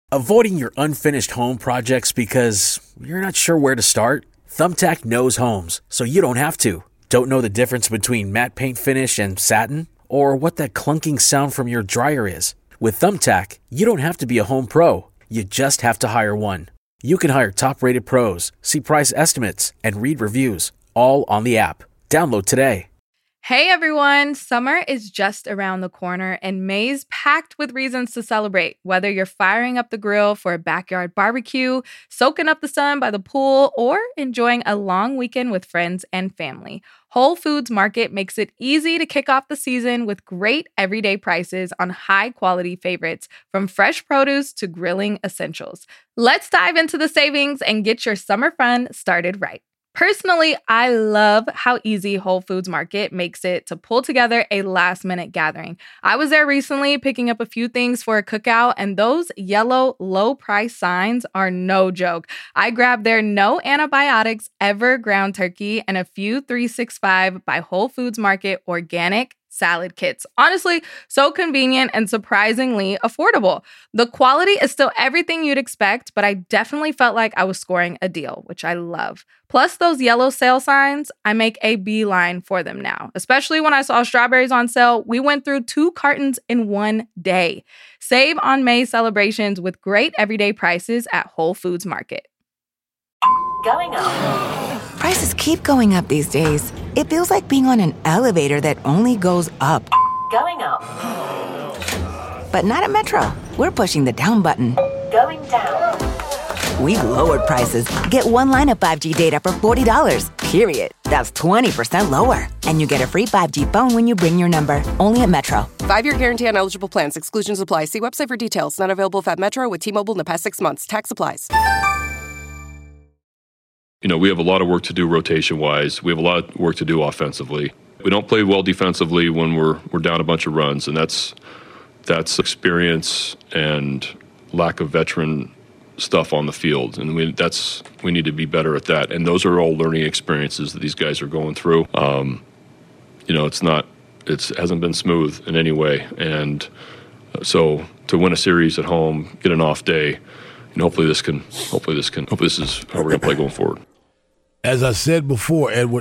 Avoiding your unfinished home projects because you're not sure where to start? Thumbtack knows homes, so you don't have to. Don't know the difference between matte paint finish and satin? Or what that clunking sound from your dryer is? With Thumbtack, you don't have to be a home pro. You just have to hire one. You can hire top-rated pros, see price estimates, and read reviews, all on the app. Download today. Hey everyone, summer is just around the corner and May's packed with reasons to celebrate. Whether you're firing up the grill for a backyard barbecue, soaking up the sun by the pool, or enjoying a long weekend with friends and family, Whole Foods Market makes it easy to kick off the season with great everyday prices on high-quality favorites, from fresh produce to grilling essentials. Let's dive into the savings and get your summer fun started right. Personally, I love how easy Whole Foods Market makes it to pull together a last-minute gathering. I was there recently picking up a few things for a cookout, and those yellow low-price signs are no joke. I grabbed their no antibiotics ever ground turkey and a few 365 by Whole Foods Market organic salad kits. Honestly, so convenient and surprisingly affordable. The quality is still everything you'd expect, but I definitely felt like I was scoring a deal, which I love. Plus those yellow sale signs, I make a beeline for them now. Especially when I saw strawberries on sale, we went through 2 cartons in one day. Save on May celebrations with great everyday prices at Whole Foods Market. Going up. Prices keep going up these days. It feels like being on an elevator that only goes up. Going up. But not at Metro. We're pushing the down button. Going down. We've lowered prices. Get one line of 5G data for $40, period. That's 20% lower. And you get a free 5G phone when you bring your number. Only at Metro. 5-year guarantee on eligible plans. Exclusions apply. See website for details. Not available at Metro with T-Mobile in the past 6 months. Tax applies. You know, we have a lot of work to do rotation-wise. We have a lot of work to do offensively. We don't play well defensively when we're down a bunch of runs, and that's experience and lack of veteran stuff on the field, and we need to be better at that. And those are all learning experiences that these guys are going through. You know, it hasn't been smooth in any way, and so to win a series at home, get an off day. And hopefully this is how we're going to play going forward. As I said before, Edward,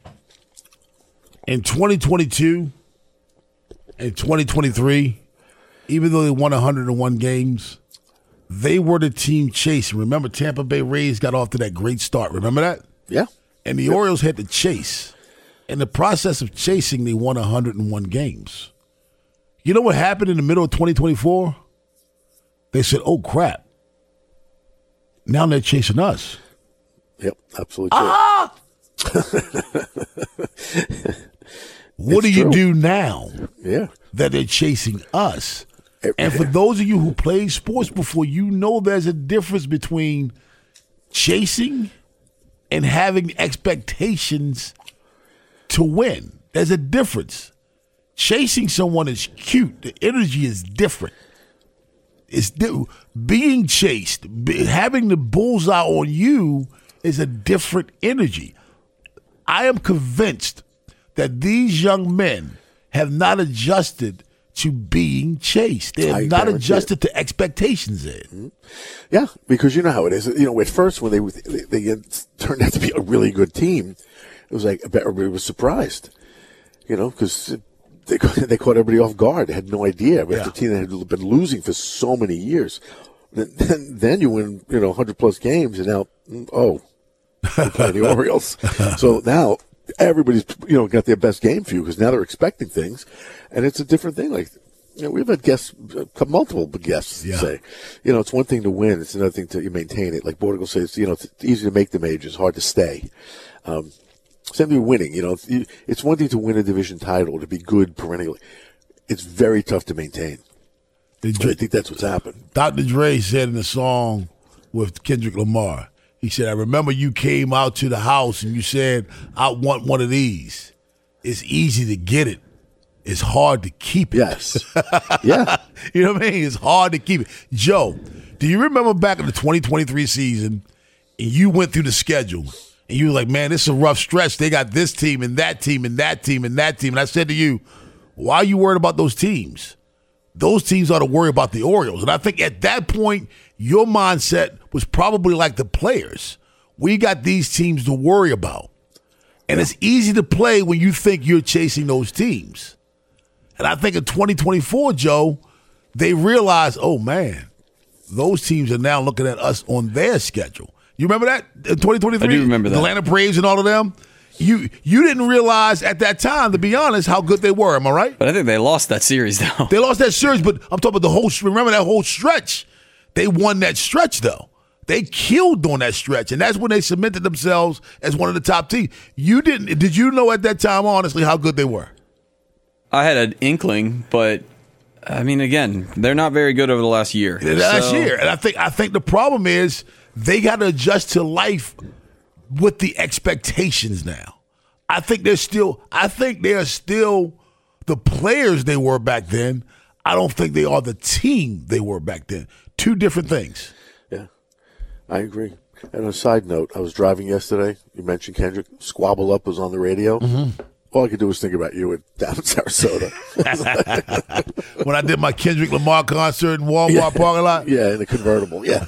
in 2022 and 2023, even though they won 101 games, they were the team chasing. Remember, Tampa Bay Rays got off to that great start. Remember that? Yeah. And the Orioles had to chase. In the process of chasing, they won 101 games. You know what happened in the middle of 2024? They said, oh, crap. Now they're chasing us. Yep, absolutely true. What do you do now that they're chasing us? And for those of you who played sports before, you know there's a difference between chasing and having expectations to win. There's a difference. Chasing someone is cute. The energy is different. It's being chased, having the bullseye on you is a different energy. I am convinced that these young men have not adjusted to being chased. They have not adjusted to expectations there. Mm-hmm. Yeah, because you know how it is. You know, at first when they turned out to be a really good team, it was like everybody was surprised. You know, because they caught everybody off guard. They had no idea. But the team that had been losing for so many years. Then you win, 100-plus games, and now, we're playing the Orioles. So now everybody's, got their best game for you because now they're expecting things, and it's a different thing. Like, we've had guests, multiple guests say, it's one thing to win, it's another thing to maintain it. Like Bordigal says, it's easy to make the majors, hard to stay. Same thing with winning. It's one thing to win a division title, to be good perennially. It's very tough to maintain. I think that's what's happened. Dr. Dre said in the song with Kendrick Lamar, he said, I remember you came out to the house and you said, I want one of these. It's easy to get it. It's hard to keep it. Yes. Yeah. You know what I mean? It's hard to keep it. Joe, do you remember back in the 2023 season and you went through the schedule and you were like, man, this is a rough stretch. They got this team and that team and that team and that team. And I said to you, why are you worried about those teams? Those teams ought to worry about the Orioles. And I think at that point, your mindset was probably like the players. We got these teams to worry about. And it's easy to play when you think you're chasing those teams. And I think in 2024, Joe, they realize, oh, man, those teams are now looking at us on their schedule. You remember that in 2023? I do remember that. The Atlanta Braves and all of them. You didn't realize at that time, to be honest, how good they were. Am I right? But I think they lost that series, though. They lost that series, but I'm talking about the whole – remember that whole stretch? They won that stretch, though. They killed on that stretch, and that's when they cemented themselves as one of the top teams. Did you know at that time, honestly, how good they were? I had an inkling, but I mean, again, they're not very good over the last year. Last year, and I think the problem is they got to adjust to life with the expectations now. I think they are still the players they were back then. I don't think they are the team they were back then. Two different things. Yeah, I agree. And on a side note, I was driving yesterday. You mentioned Kendrick. Squabble Up was on the radio. Mm-hmm. All I could do was think about you down in Sarasota. When I did my Kendrick Lamar concert in Walmart parking lot? Yeah, in the convertible, yes.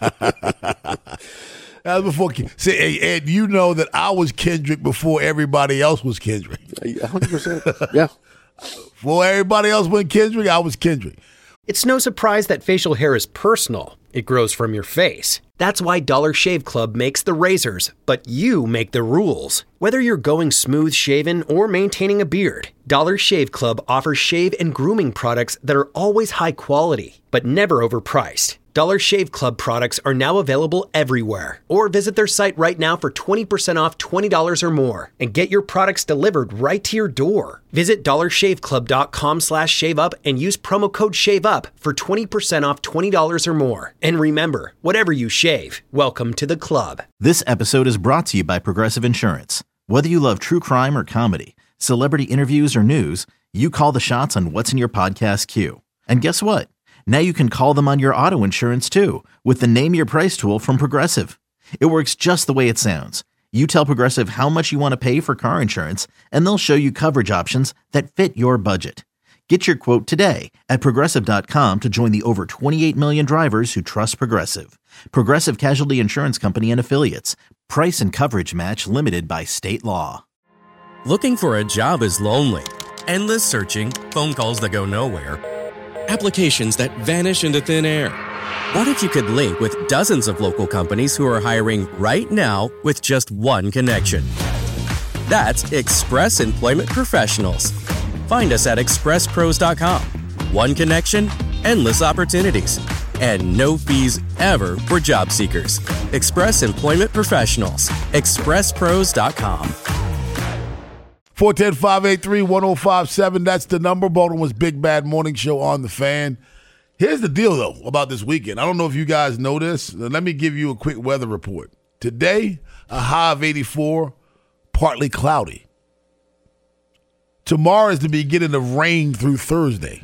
That was before. See, Ed, you know that I was Kendrick before everybody else was Kendrick. 100%. Yeah. Before everybody else went Kendrick, I was Kendrick. It's no surprise that facial hair is personal. It grows from your face. That's why Dollar Shave Club makes the razors, but you make the rules. Whether you're going smooth shaven or maintaining a beard, Dollar Shave Club offers shave and grooming products that are always high quality, but never overpriced. Dollar Shave Club products are now available everywhere. Or visit their site right now for 20% off $20 or more and get your products delivered right to your door. Visit dollarshaveclub.com/shaveup and use promo code SHAVEUP for 20% off $20 or more. And remember, whatever you shave, welcome to the club. This episode is brought to you by Progressive Insurance. Whether you love true crime or comedy, celebrity interviews or news, you call the shots on what's in your podcast queue. And guess what? Now you can call them on your auto insurance too with the Name Your Price tool from Progressive. It works just the way it sounds. You tell Progressive how much you want to pay for car insurance, and they'll show you coverage options that fit your budget. Get your quote today at Progressive.com to join the over 28 million drivers who trust Progressive. Progressive Casualty Insurance Company and Affiliates. Price and coverage match limited by state law. Looking for a job is lonely. Endless searching, phone calls that go nowhere, applications that vanish into thin air. What if you could link with dozens of local companies who are hiring right now with just one connection? That's Express Employment Professionals. Find us at expresspros.com. One connection, endless opportunities, and no fees ever for job seekers. Express Employment Professionals. expresspros.com. 410-583-1057. That's the number. Baltimore's Big Bad Morning Show on the Fan. Here's the deal, though, about this weekend. I don't know if you guys know this. Let me give you a quick weather report. Today, a high of 84, partly cloudy. Tomorrow is the beginning of rain through Thursday.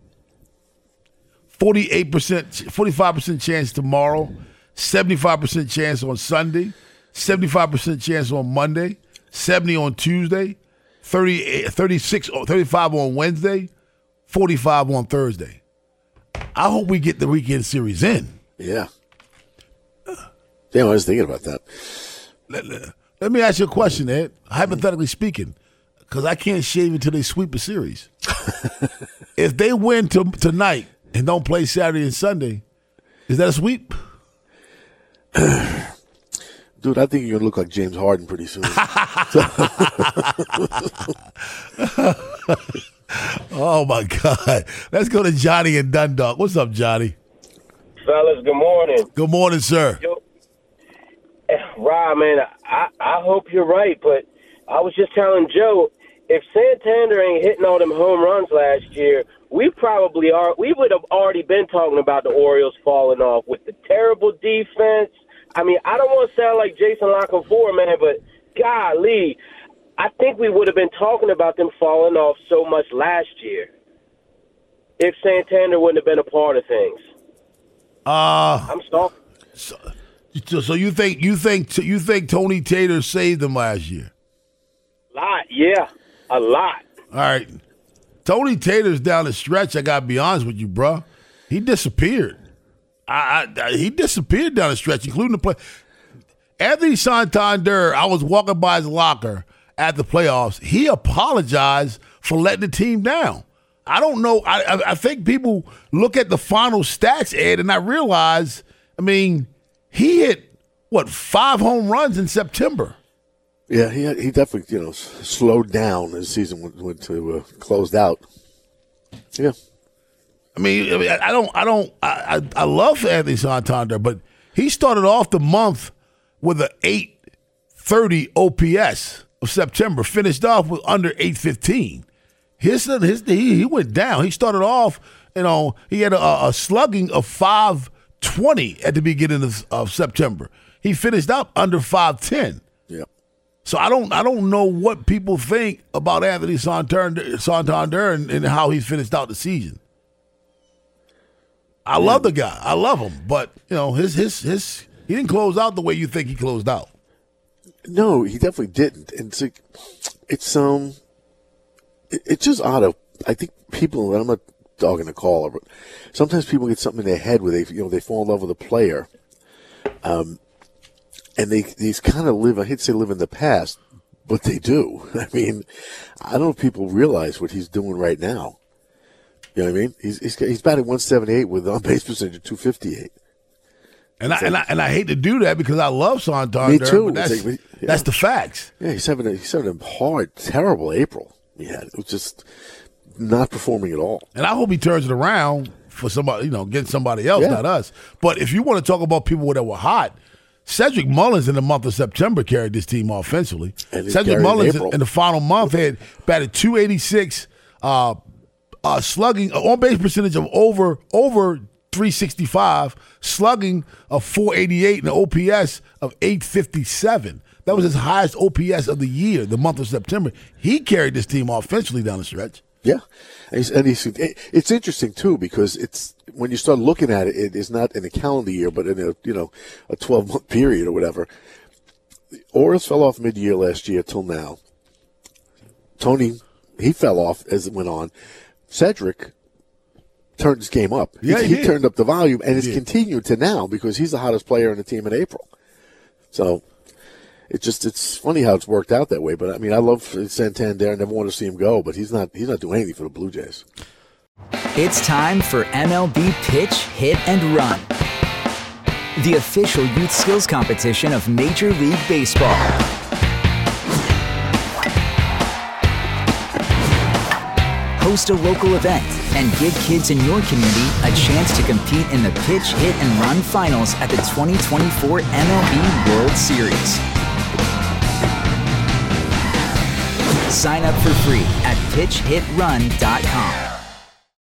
45% chance tomorrow, 75% chance on Sunday, 75% chance on Monday, 70 on Tuesday, 35 on Wednesday, 45 on Thursday. I hope we get the weekend series in. Yeah. Damn, I was thinking about that. Let me ask you a question, Ed. Hypothetically speaking, because I can't shave until they sweep a series. If they win tonight and don't play Saturday and Sunday, is that a sweep? Dude, I think you're going to look like James Harden pretty soon. Oh, my God. Let's go to Johnny in Dundalk. What's up, Johnny? Fellas, good morning. Good morning, sir. Yo, Rob, man, I hope you're right, but I was just telling Joe, if Santander ain't hitting all them home runs last year, we would have already been talking about the Orioles falling off with the terrible defense. I mean, I don't want to sound like Jason LaConfort, man, but golly, I think we would have been talking about them falling off so much last year if Santander wouldn't have been a part of things. I'm sorry. So you think Tony Taylor saved them last year? A lot. All right. Tony Taylor's down the stretch, I got to be honest with you, bro. He disappeared. He disappeared down the stretch, including the play. Anthony Santander, I was walking by his locker at the playoffs. He apologized for letting the team down. I don't know. I think people look at the final stats, Ed, and I realize, he hit, 5 home runs in September. Yeah, he definitely, slowed down as the season went to closed out. Yeah. I love Anthony Santander, but he started off the month with an 830 OPS of September, finished off with under 815. He went down. He started off, he had a slugging of 520 at the beginning of September. He finished up under 510. Yeah. So I don't know what people think about Anthony Santander and how he finished out the season. I love the guy. I love him, but he didn't close out the way you think he closed out. No, he definitely didn't. And it's just odd. I think people, and I'm not dogging the caller, but sometimes people get something in their head where they fall in love with a player, and they kind of live. I hate to say live in the past, but they do. I don't know if people realize what he's doing right now. You know what I mean? He's batting 178 with on base percentage of 258. And I hate to do that because I love Santander. Me too. But that's the facts. Yeah, he's having a hard, terrible April. Yeah, it was just not performing at all. And I hope he turns it around for somebody, getting somebody else, not us. But if you want to talk about people that were hot, Cedric Mullins in the month of September carried this team offensively. Cedric Mullins in the final month had batted 286, slugging on base percentage of over 365, slugging of 488, and an OPS of 857. That was his highest OPS of the year, the month of September. He carried this team offensively down the stretch. Yeah, it's interesting too because it's when you start looking at it, it is not in a calendar year, but in a 12-month period or whatever. The Orioles fell off mid-year last year till now. Tony, he fell off as it went on. Cedric turned his game up. Yeah, he turned up the volume, and it's continued to now because he's the hottest player on the team in April. So it's funny how it's worked out that way. But I love Santander. I never want to see him go, but he's not doing anything for the Blue Jays. It's time for MLB Pitch, Hit, and Run, the official youth skills competition of Major League Baseball. Host a local event and give kids in your community a chance to compete in the Pitch, Hit, and Run finals at the 2024 MLB World Series. Sign up for free at pitchhitrun.com.